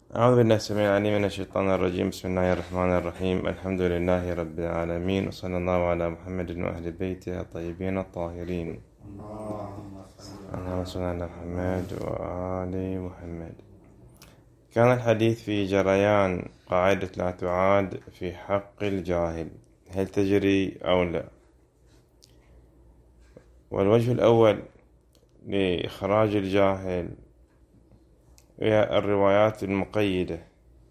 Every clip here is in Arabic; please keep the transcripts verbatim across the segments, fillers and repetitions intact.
أعوذ بالله السميع العليم من الشيطان الرجيم. بسم الله الرحمن الرحيم. الحمد لله رب العالمين، وصلى الله على محمد وأهل بيته الطيبين الطاهرين. اللهم صل على محمد وآل محمد. كان الحديث في جريان قاعدة لا تعاد في حق الجاهل، هل تجري أو لا؟ والوجه الأول لإخراج الجاهل هي الروايات المقيدة،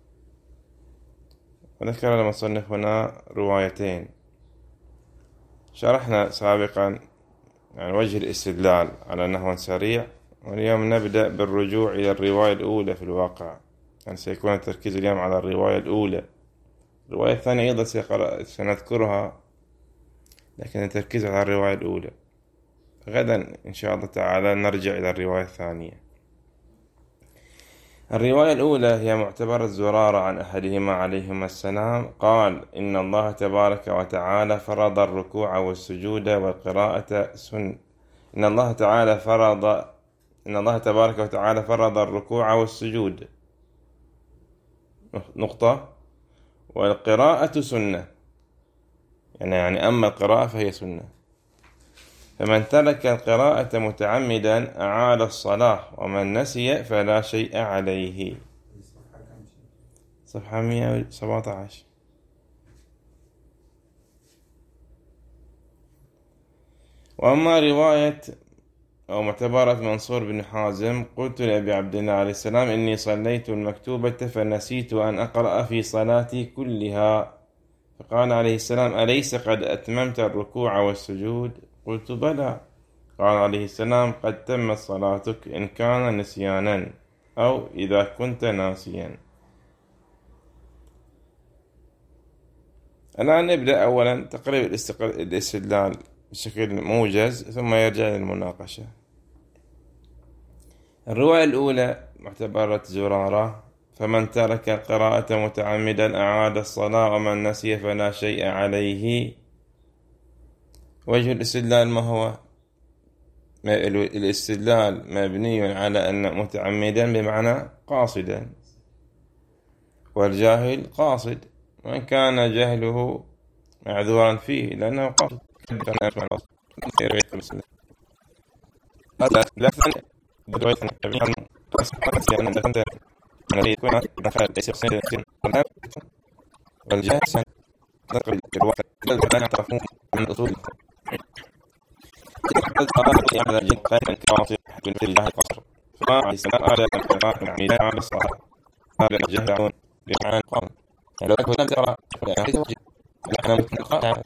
وذكر المصنف هنا روايتين شرحنا سابقا يعني وجه الاستدلال على نحو سريع، واليوم نبدأ بالرجوع إلى الرواية الأولى. في الواقع يعني سيكون التركيز اليوم على الرواية الأولى. الرواية الثانية أيضا سنذكرها، لكن التركيز على الرواية الأولى. غدا إن شاء الله تعالى نرجع إلى الرواية الثانية. الرواية الأولى هي معتبر الزرارة عن أحدهما عليهما السلام قال: إن الله تبارك وتعالى فرض الركوع والسجود والقراءة سن إن الله تعالى فرض إن الله تبارك وتعالى فرض الركوع والسجود نقطة، والقراءة سنة، يعني, يعني أما القراءة فهي سنة. فمن ترك القراءة متعمدا أعاد الصلاة، ومن نسي فلا شيء عليه. صفحة مئة وسبعة عشر. وأما رواية أو معتبرة منصور بن حازم: قلت لأبي عبد الله عليه السلام: إني صليت المكتوبة فنسيت أن أقرأ في صلاتي كلها. فقال عليه السلام: أليس قد أتممت الركوع والسجود؟ قلت: بلى. قال عليه السلام: قد تمت صلاتك إن كان نسيانا أو إذا كنت ناسيا. الآن نبدأ أولا تقريب الاستدلال بشكل موجز، ثم يرجع للمناقشة. الرواية الأولى معتبرة زرارة: فمن ترك القراءة متعمدا أعاد الصلاة، ومن نسي فلا شيء عليه. وجه الاستدلال ما هو؟ الاستدلال مبني على أن متعمدا بمعنى قاصدا، والجاهل قاصد، وإن كان جهله معذورا فيه لأنه قاصد. على الجن قال أن كرامة من في الله قصر، فما السماء على القرآن من عميلان على الصلاة قال الجهل عون بمعنى القرآن. يعني لو أنه لم ترى يعني هذا وجه نحن متنقى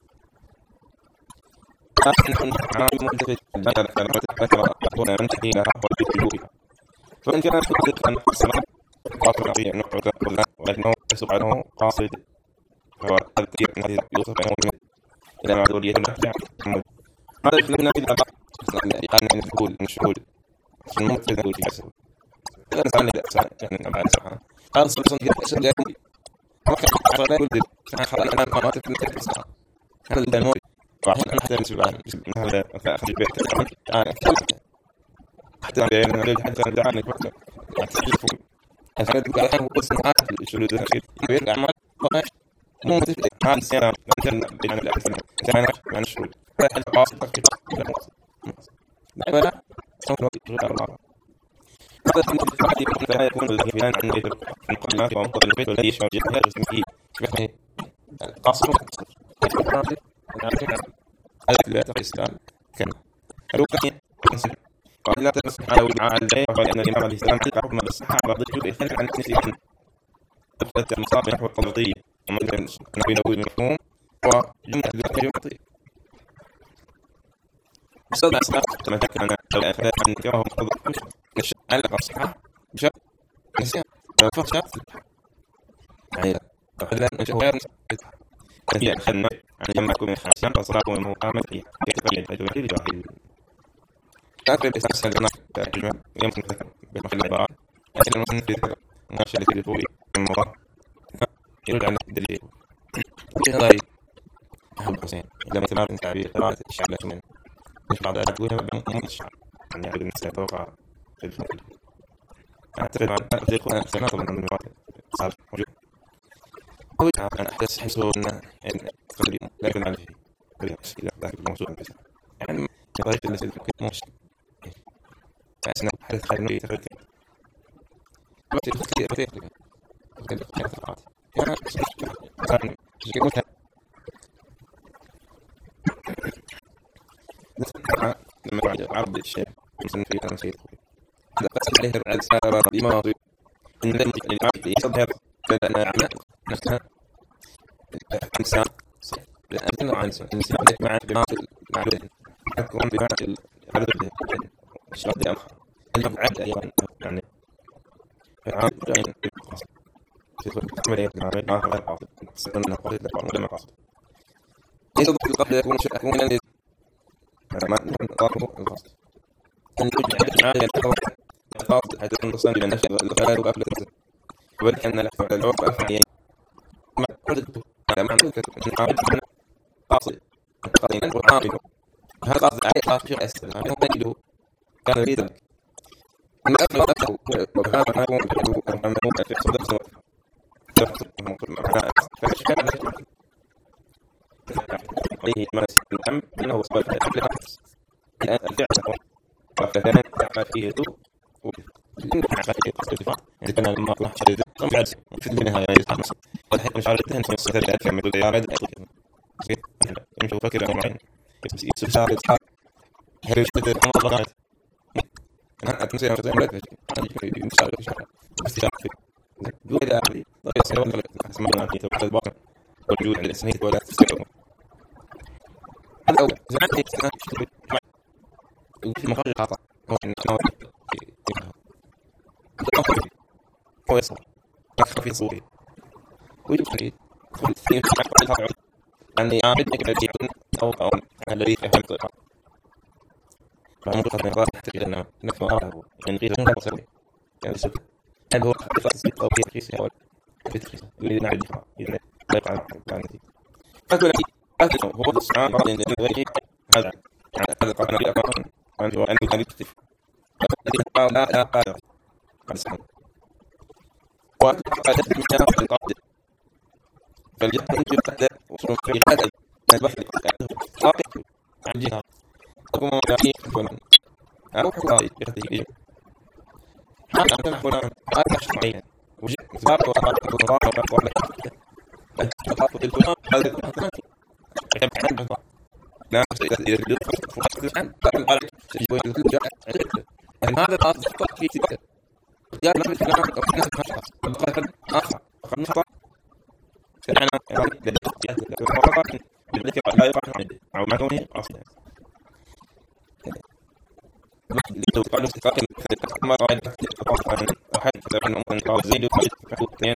نحن عام ملتفت الجنة لما تذكر أخونا من تحيينا رحوة الجلوبها. فإن كان صدقا السماء قاطر في نحو كبرنا، ولكنه سبحانه قاصد، فهو التفكير من هذه يوصف بينه إلى معذورية المحجة. هذا يخلقنا في الأبعاد قالنا من الشهود من الشهود الممكن نقول في جسد هذا نسألنا بأسان يعني أبعاد سبحانه. قال صلى الله عليه وسلم ما كان عقل لا يولد فخلق لنا القنوات في المكتب الصحة هذا الدموي وعشان أنا حتى نسبة عنه هذا أخذ البيت أنا حتى أنا بيانا نقول حتى أنا دعاني كوكب أتحيفون أنا أدوك على أنه قصة معاد الشهود الأخير بيرجع عمال فقاش مو متفق هذا السنة مثلا بين الأحسن كان عن الشهود فهل قاصد تقريبا لا ولا صوت غير الله. هذا الحديث لا يكون الذهبان عن بيت المقدمات ومنطق البيت والذي يشعر جهة وسمه شبه قاصد هذا لا تقل الإسلام كان الوقت قال لا تمسح على وجمع البيت، وقال أن الإمام عليه السلام تلك حكم بالصحة رضيت بإخلاف عن نسيان أبدت المصاب نحو الطبيعية ومن نبي نقول مفهوم وجملة الجمعطية بصدق أسباب كما ذكر أن الأخلاق عن كما هو مقتضى مش علق الصحة بشرط نسيان لو فقط شرط يعني فلا نشوف نسيان خدمة عن جمع كل من خمسين فصراكم المقامة يتبعي الأدوية لجاهل أكثر الإسلام سنة تأجمع يمكن ذكر بمخلال البراء أسل المسنة ذكر ماشي التي لفوق المضاء يرجع عن الدليل هذا أهم حسين لما تمار من تعبير قراءة الشعب من مش بعض أدوية ممكن الشعب يعني يعود الناس توقع في الفضل. أعتقد مع التاريخ سنة طبعا من الواقع صار موجود. هو أنا أحدث حيث إن يعني تقريبا لكن عليه قريب إلى ذاك الموضوع بس يعني طريقة اللي سيد مش أسنى حدث خير تقريبا بس كثير كثير كثير كثير يعني كان يقول نسمع لما بعد عرض الشيء مثل في تنسيق بس عليه السالفة بما إن لم يكن يصدر لأن أعمال نفسها إنسان لأن عن إنسان مع بناء المعدن يكون بناء العدد الشرط الأمر الأبعاد أيضا يعني العام جاين في عملية العمل ما هو القاصد سنة قصد القانون لما قصد يصدق قبل يكون شيء يكون الذي ما نقاطه القصد أن يوجد عالي الأول القاصد حيث تصل إلى نشأ الغير وقبل الرزق ولكن الأفعال العرف أفعال ما قصدته على معنى أن عارض قاصد قرينا وعارض هذا قاصد عليه قاصد شيء أسفل هذا تجده كان يريد ذلك أن أفعل أفعل وهذا ما يكون أمامه في صدق صدق فالشكال عليه المرس الأهم أنه صبر قبل العكس الآن الفعل وكذلك تعمل فيه سوء ويمكن عشان الدفاع إذا كان المطلع شديد أم بعد في النهاية يصبح مصر والحين مش عارف تهني في السفر الأكثر من الديار هذا زين يمشي يفكر أمر معين يسوي شعر يصحى هل يشتغل أمر ضغط أنا أتمنى أن أتمنى لك أنا مش عارف إيش استشارة فيه دول إلى آخره طيب سنوات لك اسمعنا في توقيت الباقي والجود عند الإسناد ولا تستيقظ هذا أول زمان في السنة في مخرج خاطئ هو إن أنا هو يصل يخفى في صوري ويجب أن يدخل في الخاطئ أني أعمد لك الذي يكون أو أو الذي يفهم الطريقة فمنطقة من الغاية تحتاج إلى نفس أراه من غير شنو وصلي يعني سبب هل هو خاصية أو في خيسة أو في خيسة يريد أن يعرف إذا لا يفعل عن ذلك فكل شيء أكثر هو الصعاب بعض من غيره هذا هذا قرن في أقرن وأنت وأنت كان يكتف الذي لا لا قادر قد سمع وأنت قادر من جانب القادر فالجهة يجب تحدث وصول في هذا البحث واقع عن جهة تقوم بتعليم فلان أو حقائق يختلف هذا أنت فلان هذا شرعيا وجد مثال وقال وقال وقال الثقافة الفلان هذا الفلان يبحث عن لا إذا إذا فقط عن قال يقول الجاء هذا الأصل فقط في سبب يا ما في كلام أو ناس خاص قد آخر قد نخطأ فعلا يعني بالذكر بالذكر لا يقع عنده أو ما هو أصلا لو قالوا استقاق ما قاعد يتفق عن أحد فإنه ممكن قال زيد وخالد فحدود اثنين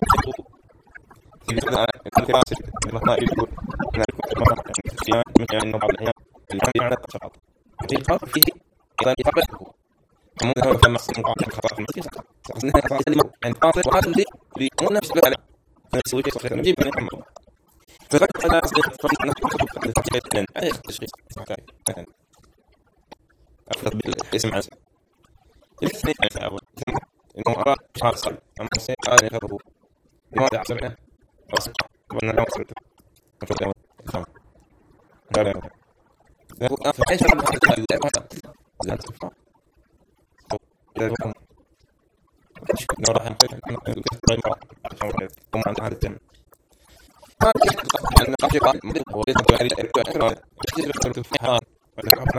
إذا كان كراسي المهما يقول أنا كنت مرة يعني مثل أنه بعض الأحيان العمل على الشخص الخاطئ فيه إذا يتقبله ممكن هو كان مقصد مقاطع خطأ في المسيح فإنها خطأ لما عند قاطع وهذا اللي بيكون نفس بقى نسوي شيء صحيح نجيب من الأمر فقد أنا أصدق فريق نفسه لتحقيق لأن أي تشخيص مثلا أفضل بالاسم عزم الاثنين عن أول إنه أرى شهر صعب أما السيد قال يخبره لماذا عصرنا أصبح وأنا لا أصبت أفضل أول إسلام قال يا رب فأي شرط أفضل لا أفضل لا أصبح إذا يكون نراها نقل نقل هم عن هذا الجنة ما أن قبل قال مدن هو ليس بعيد أكثر يحتاج أكثر في حرام ولا أفضل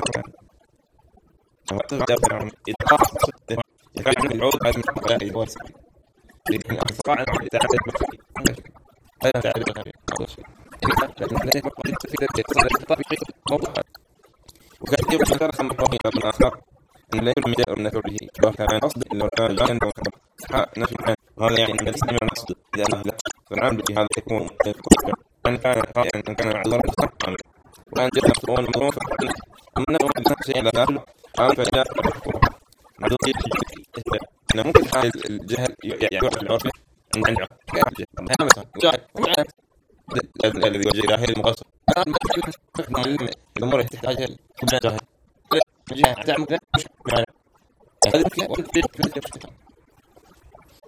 نقل إذا قاعد صدق إذا كان العود بعد من قلال الواسع إذا قاعد إذا عدد مكتوب هذا فعل بكاري لكن هناك مقابل تفكير يتصل بطبيعة موضوع وكان يجب أن ترى مقابل من آخر أن لا يكون مجال من نفره سواء كان قصد إلا كان لا ينبغي حق نفي كان هذا يعني أن الإسلام نقصد إذا لا فالعمل بهذا يكون أن كان قائلا أن كان عذرا مستقيما وأن جاء مفتوحا مضروفا ومن نفر الإنسان شيء لا يعلم قال فجاء معدوم في أنه ممكن حال الجهل يعرف العرف عند عنده هذا مثلا جاهل الذي وجه إلى هذه المقاصد الأمور تحتاج كبيرة جاهل جاهل تعمل هذا ممكن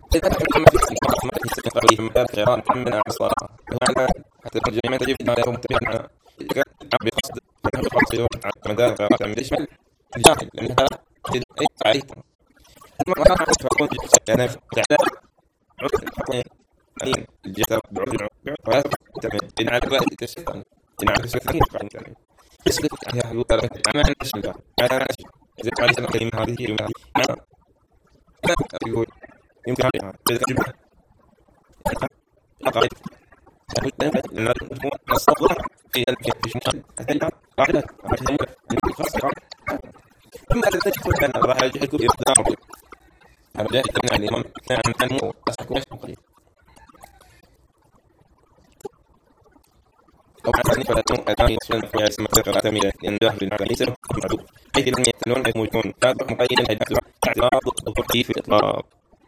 إذا كان ما في إنكار ما في استقرار في مكان غيران من أعصارها يعني حتى الجريمة تجب أن يكون متبعا إذا كان بقصد بقصد على مدار غيرات عن يشمل الجاهل لأنها أي تعريف المرأة تكون يعني تعداد عدد أين الجسد بعد بعد إن على رأي تشتغل إن على سكين قاعد يعني يسكت يا يقول لك أنا أشتغل أنا أشتغل إذا قال سنة كلمة هذه كلمة أنا أنا أقول يمكن أن تجربة أقعد أن نكون نستطيع في الفيشن أتلا قاعدة عشان نخصص ثم تكتشف أن راح يجيكم إقدام أنا جاي أن الإمام كان عن مو أسكت قليل أو حتى فلا تكون أتاني أصلا في اسم الثقة الأتامية لأن جاهل العالمي سبب المعدوم حيث لم يتنون أن يكون تابع مقيدا إلى اعتراض الضبطي في الإطلاق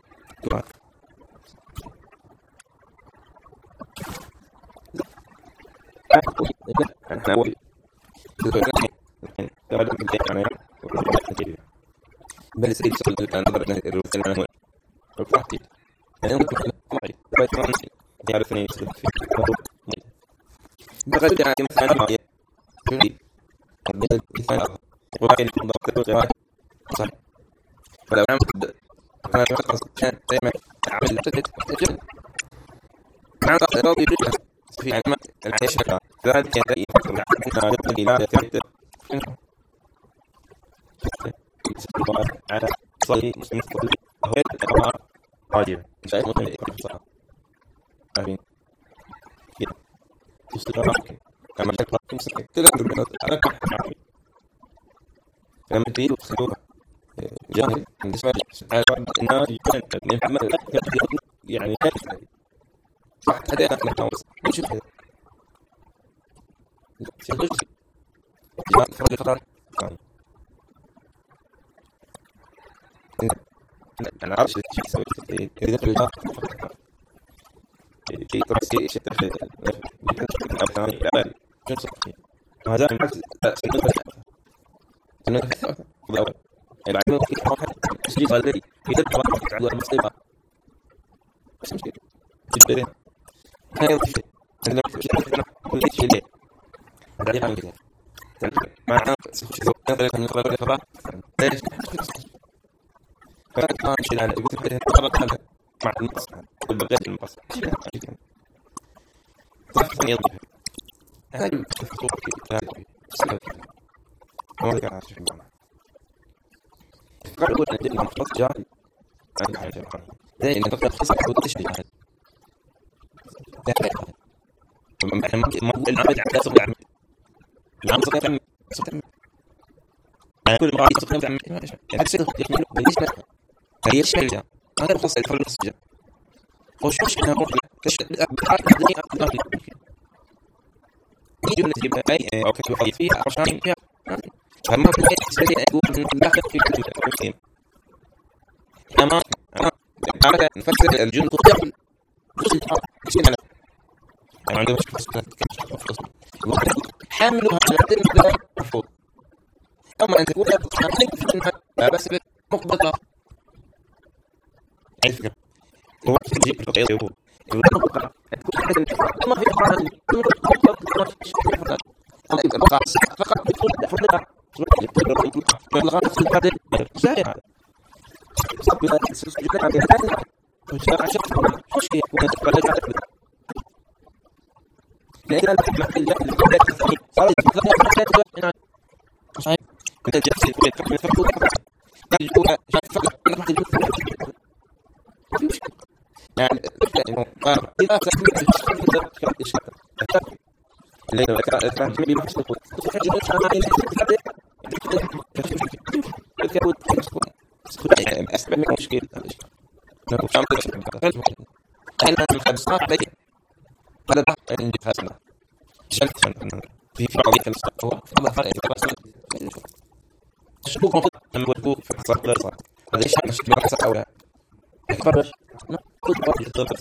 أنا أقول بل سيد سؤال أن نظر أن الرسل عنه الفاتي أنا أقول معي بيت فرنسي يعرفني يسلم في بغير عن مثلا ما يجري مثلا وباقي الضغط الغير صح فلو عملت أنا كان دائما أعمل تجد مع ضغط الراضي بجهة في عندما العيش لك ذلك يدعي أنها يبقى لا يتعد على صلي مسلم فضل هو الأمر عاجب شيء مهم يكون صعب أمين تستطيع كما تقرأ تمسك كذا على كم لما تريد تخلوها جاهل بالنسبة لسبحانه الناس يجب يعني صح هذا أنا نحن وش هذا سيجوز ما فرق خطر أنا عارف شيء يسوي إذا تريد شيء ترسي شيء ترسي أبتاني أبالي هذا من نفس سنة سنة الثالثة بالأول العلم في حركة تسجيل الذي في ذلك الوقت تعدوا المصيبة بس مشكلة جدا كان يمشي عندما تشتغل كل شيء ليه هذا يفهم كذا معناه نظرة من قبل الفضاء ليش كانت كان شيء على يقول لك طبعا مع النص والبقية المقص طبعا يضيف هذا الخطوط هذا ما كان عارف قال يقول ان المقص جاهل عن حاجه زي ان تقدر تخصص حدود تشبيه العمل على صغير العمل العمل صغير العمل صغير العمل كل مرة صغير العمل يعني هذا يحمل بالنسبة هي الشيء هذا الخاص الفرق الصجة وش وش أنا أقول كشف بحرف الدنيا أقدر يجي من تجيب أي أو كتب حي فيها عشان فيها فما في سبيل أقول من داخل في الكتب أما أنا نفسر الجن تقدر جزء جزء من أنا عندي مشكلة حملها على الدين مرفوض أما أن تقول أنها بس مقبضة أي فكرة هو تجيب الغير هو ما في حاجة فقط فقط تقول فرقة فالغاية في القدر زي هذا سبب سجلت عن هذا وجاء عشان خوش يكون فرقة لأن المحل اللي صار يتذكر صحيح كنت جالس في كم فرق يقول فقط يعني إنه إذا سمعت اللي لو كان كان في محل تقول يعني أسباب من مشكلة لو كان أنا الخمسة بيت هذا بحث عندي خاصنا شلت في بعض الصفوة الله فرق بس الشكوك مفروض لما يكون في حصة غير صح هذا إيش عن شكل حصة أو لا يفرج كل بعض الطلبة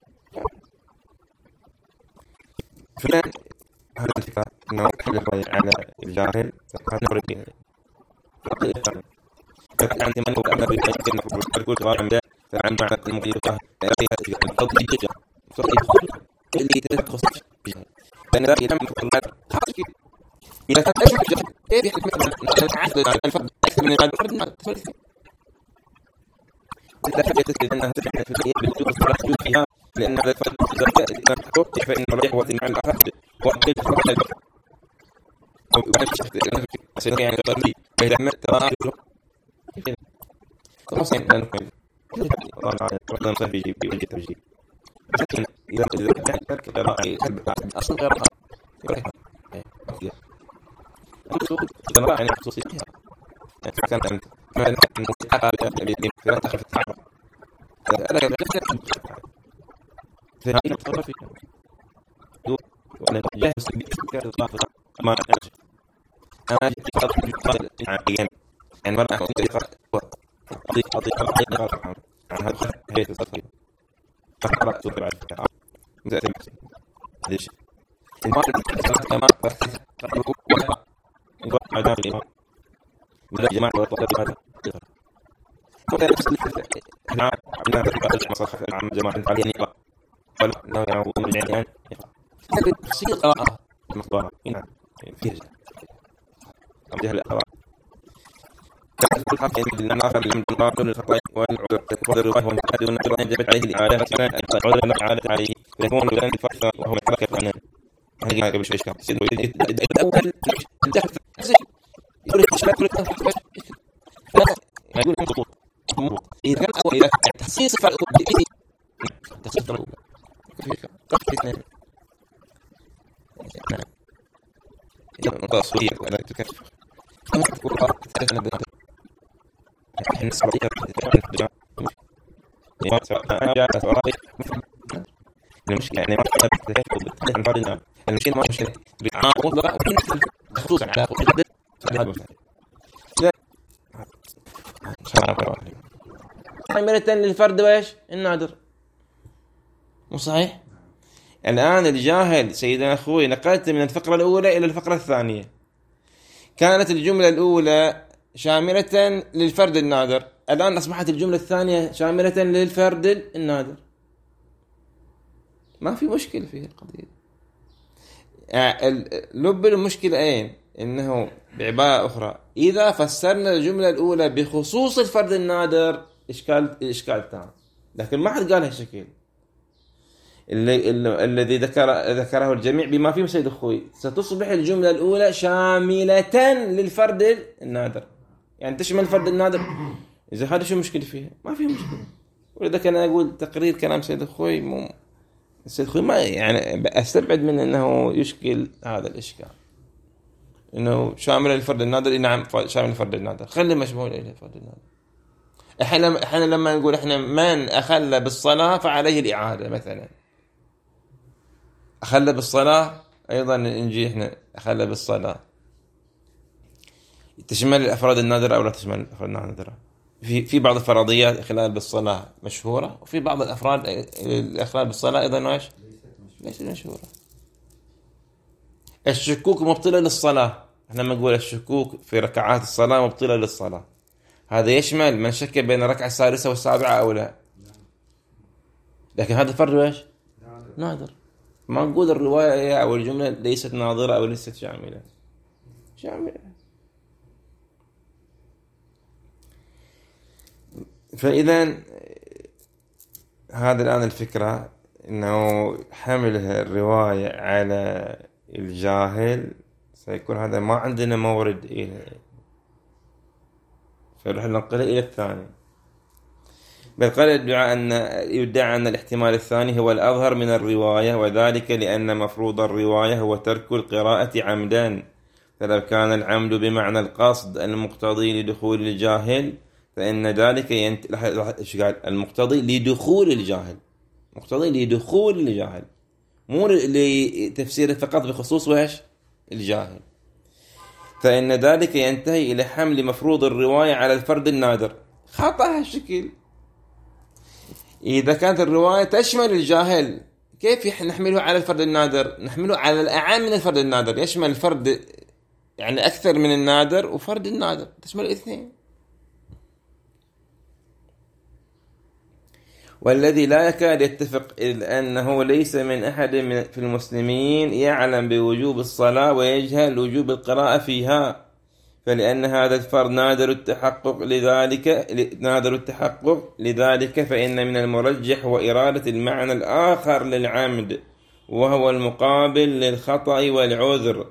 فلان هذا الفكرة إنه يحل على الجاهل هذا نورد به كان عندي من هو أنا بيحكي إنه بقول كلام ده عن معنى المقيدة اللي تخص لأن ذلك لم يكن إذا كان أشهر الجهل كيف يحدث مثلا الفرد أكثر من الفرد الناس إذا حدثت أنها تحدث في بالجوء الصلاة فيها لأن هذا الفرد إذا توقف فإن الرجح وثن عن الأحد وأقل فرد الفرد وأنا يعني طريق فإذا ما تراجع خلاص يعني طبعا صار في بيجي ترجيح لكن إذا إذا كان كراعي أصلا كراعي كراعي كراعي يعني خصوصية كان أنت ما الموسيقى اللي في داخل في التعب أنا في هذه الفترة في دو وأنا جاهز بإذكار الطاقة ما أعرف أنا جيت أقرأ عن عن مرة أقرأ أضيف أضيف أضيف عن هذا هي الصفر فقرأت تبع الفكرة زي ليش المال كما قرأوا ولا عدم الإمام ولا جماعة وطلب هذا كذا احنا عندنا في المصحف عن جماعة عليا نقرأ ولا نوع من العيان هذا تصير قراءة مقدارة هنا فيه جهل الأوراق كل حق إن الناس اللي من قانون الخطأ والعذر تفضل الرواية والمحاد والنقل أن جبت عليه الإعادة مثلا العذر لا إعادة عليه يكون لذان الفترة وهو متذكر عنه هذه قبل شوي إشكال الأول الجهل يقول لك إشكال يقول لك يقول لك خطوط إذا كان أول إذا تخصيص الفرق تخصيص الفرق قصد اثنين نعم نقاط صورية وأنا تكشف أنا أقول تعرف أنا بدأت إحنا صورية بدأت ما أنا جاء صورية المشكلة يعني ما أنا بدأت المشكلة ما مشكلة بالعاقل بقى خصوصا على خصوصا لا عملة للفرد وإيش النادر مو صحيح. الآن الجاهل سيدنا أخوي نقلت من الفقرة الأولى إلى الفقرة الثانية. كانت الجملة الأولى شاملة للفرد النادر، الآن أصبحت الجملة الثانية شاملة للفرد النادر. ما في مشكلة في القضية. لب المشكلة أين؟ إنه بعبارة أخرى إذا فسرنا الجملة الأولى بخصوص الفرد النادر إشكال إشكال تام، لكن ما حد قال هالشكل اللي الذي ذكر ذكره الجميع بما فيه سيد أخوي. ستصبح الجملة الأولى شاملة للفرد النادر، يعني تشمل الفرد النادر. إذا هذا شو مشكلة فيها؟ ما في مشكلة. ولذا كان أقول تقرير كلام سيد أخوي مو سيد أخوي ما يعني أستبعد من أنه يشكل هذا الإشكال إنه شامل الفرد النادر. نعم شامل الفرد النادر، خلي مشمول إلى الفرد النادر. إحنا إحنا لما نقول إحنا من أخل بالصلاة فعليه الإعادة مثلا، أخل بالصلاة أيضا نجي إحنا أخل بالصلاة تشمل الأفراد النادرة أو لا تشمل الأفراد النادرة. في في بعض الفرضيات إخلال بالصلاة مشهورة، وفي بعض الأفراد الإخلال بالصلاة أيضا إيش ليس مشهورة. الشكوك مبطلة للصلاة، إحنا لما نقول الشكوك في ركعات الصلاة مبطلة للصلاة، هذا يشمل من شك بين الركعة السادسة والسابعة أو لا. لكن هذا فرد إيش نادر. ما نقول الرواية أو الجملة ليست ناظرة أو ليست شاملة، شاملة. فإذا هذا الآن الفكرة إنه حمل الرواية على الجاهل سيكون هذا ما عندنا مورد إليه، فنروح ننقله إلى الثاني. بل قال يدعى أن يدعى أن الاحتمال الثاني هو الأظهر من الرواية، وذلك لأن مفروض الرواية هو ترك القراءة عمدا، فلو كان العمد بمعنى القصد المقتضي لدخول الجاهل فإن ذلك ينت... المقتضي لدخول الجاهل، مقتضي لدخول الجاهل مو لتفسيره فقط بخصوص وإيش الجاهل، فإن ذلك ينتهي إلى حمل مفروض الرواية على الفرد النادر. خطأ هالشكل. إذا كانت الرواية تشمل الجاهل كيف نحمله على الفرد النادر؟ نحمله على الأعم من الفرد النادر، يشمل الفرد يعني أكثر من النادر وفرد النادر، تشمل الاثنين. والذي لا يكاد يتفق إذ أنه ليس من أحد من في المسلمين يعلم بوجوب الصلاة ويجهل وجوب القراءة فيها، فلأن هذا الفرض نادر التحقق لذلك نادر التحقق لذلك فإن من المرجح وإرادة المعنى الآخر للعمد وهو المقابل للخطأ والعذر.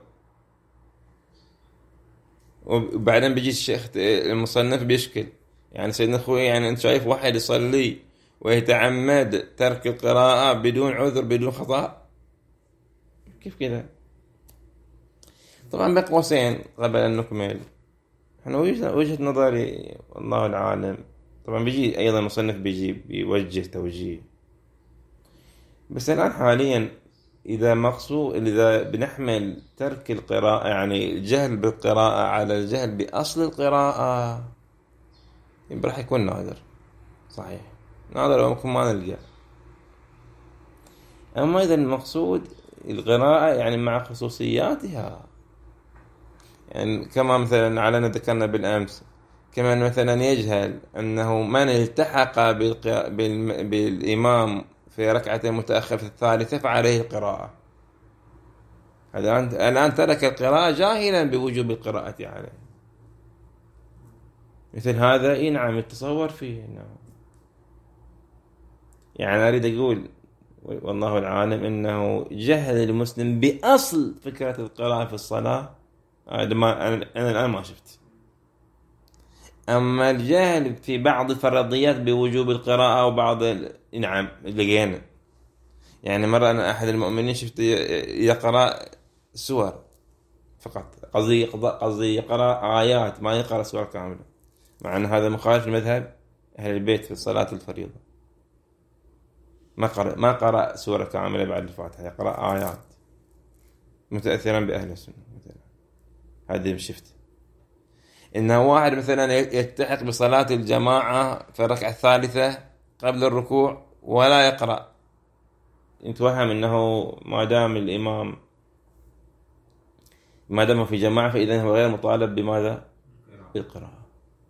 وبعدين بيجي الشيخ المصنف بيشكل، يعني سيدنا أخوي، يعني أنت شايف واحد يصلي ويتعمد ترك القراءة بدون عذر بدون خطأ؟ كيف كذا؟ طبعا بقوسين قبل أن نكمل، احنا وجهة نظري والله العالم. طبعا بيجي أيضا مصنف بيجي بيوجه توجيه، بس الآن حاليا إذا مقصود إذا بنحمل ترك القراءة يعني الجهل بالقراءة على الجهل بأصل القراءة يبقى راح يكون نادر، صحيح نادر وممكن ما نلقى. أما إذا المقصود القراءة يعني مع خصوصياتها، يعني كما مثلا على ذكرنا بالأمس، كمان مثلا يجهل أنه من التحق بالق... بال... بالإمام في ركعة متأخر في الثالثة فعليه القراءة. هذا أنت الآن ترك القراءة جاهلا بوجوب القراءة عليه. مثل هذا إيه نعم يتصور فيه نعم. يعني أريد أقول والله العالم إنه جهل المسلم بأصل فكرة القراءة في الصلاة هذا ما أنا الآن ما شفت. أما الجهل في بعض الفرضيات بوجوب القراءة وبعض ال... نعم لقينا. يعني مرة أنا أحد المؤمنين شفت يقرأ سور فقط، قصدي قصدي يقرأ آيات ما يقرأ سور كاملة، مع أن هذا مخالف لمذهب أهل البيت في صلاة الفريضة. ما قرأ ما قرأ سورة كاملة بعد الفاتحة، يقرأ آيات متأثرا بأهل السنة مثلا. هذه شفت إنه واحد مثلا يلتحق بصلاة الجماعة في الركعة الثالثة قبل الركوع ولا يقرأ، يتوهم إنه ما دام الإمام ما دام في جماعة فإذا هو غير مطالب بماذا؟ بالقراءة.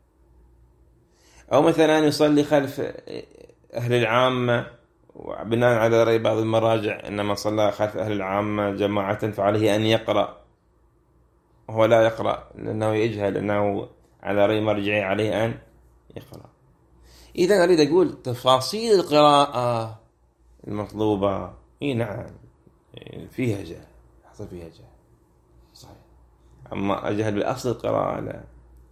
أو مثلا يصلي خلف أهل العامة، وبناء على رأي بعض المراجع إنما صلى خلف أهل العامة جماعة فعليه أن يقرأ، وهو لا يقرأ لأنه يجهل أنه على رأي مرجعي عليه أن يقرأ. إذا أريد أقول تفاصيل القراءة المطلوبة إيه نعم فيها جهل، حصل فيها جهل صحيح، أما أجهل بالأصل القراءة لا.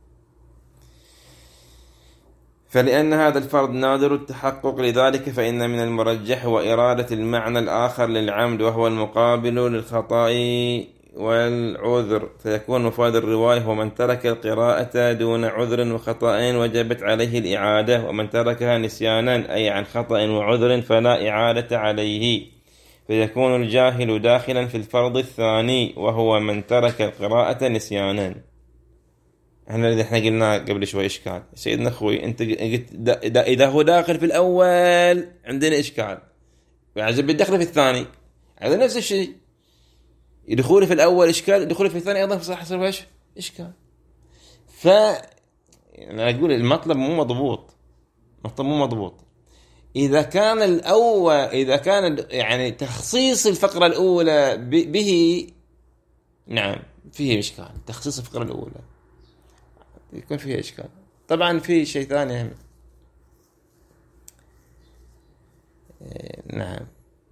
فلأن هذا الفرض نادر التحقق لذلك فإن من المرجح وإرادة المعنى الآخر للعمد وهو المقابل للخطأ والعذر، فيكون مفاد الرواية ومن ترك القراءة دون عذر وخطأ وجبت عليه الإعادة، ومن تركها نسيانا أي عن خطأ وعذر فلا إعادة عليه، فيكون الجاهل داخلا في الفرض الثاني وهو من ترك القراءة نسيانا. احنا اللي احنا قلنا قبل شوي إشكال سيدنا أخوي، أنت قلت دا دا إذا هو داخل في الأول عندنا إشكال، وعجب بالدخل في الثاني هذا نفس الشيء، يدخل في الأول إشكال يدخل في الثاني أيضا صح يصير إيش إشكال. ف أنا أقول المطلب مو مضبوط، المطلب مو مضبوط. إذا كان الأول إذا كان يعني تخصيص الفقرة الأولى به نعم فيه إشكال، تخصيص الفقرة الأولى يكون فيه إشكال. طبعا في شيء ثاني نعم،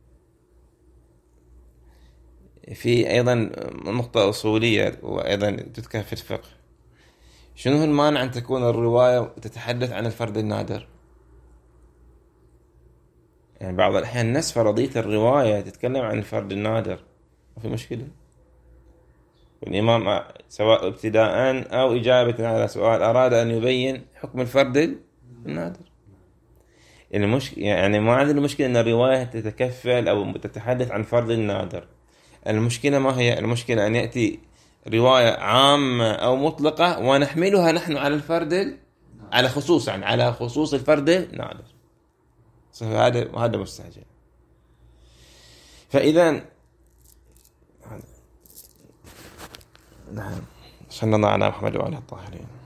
في أيضا نقطة أصولية وأيضا تذكر في الفقه، شنو المانع أن تكون الرواية تتحدث عن الفرد النادر؟ يعني بعض الأحيان الناس فرضية الرواية تتكلم عن الفرد النادر، ما في مشكلة، والإمام سواء ابتداء أو إجابة على سؤال أراد أن يبين حكم الفرد النادر. المشكلة يعني ما عندنا المشكلة أن الرواية تتكفل أو تتحدث عن فرد النادر. المشكلة ما هي؟ المشكلة أن يأتي رواية عامة أو مطلقة ونحملها نحن على الفرد على خصوص يعني على خصوص الفرد النادر، هذا هذا مستعجل. فإذا نعم صلى الله على محمد وعلى الطاهرين.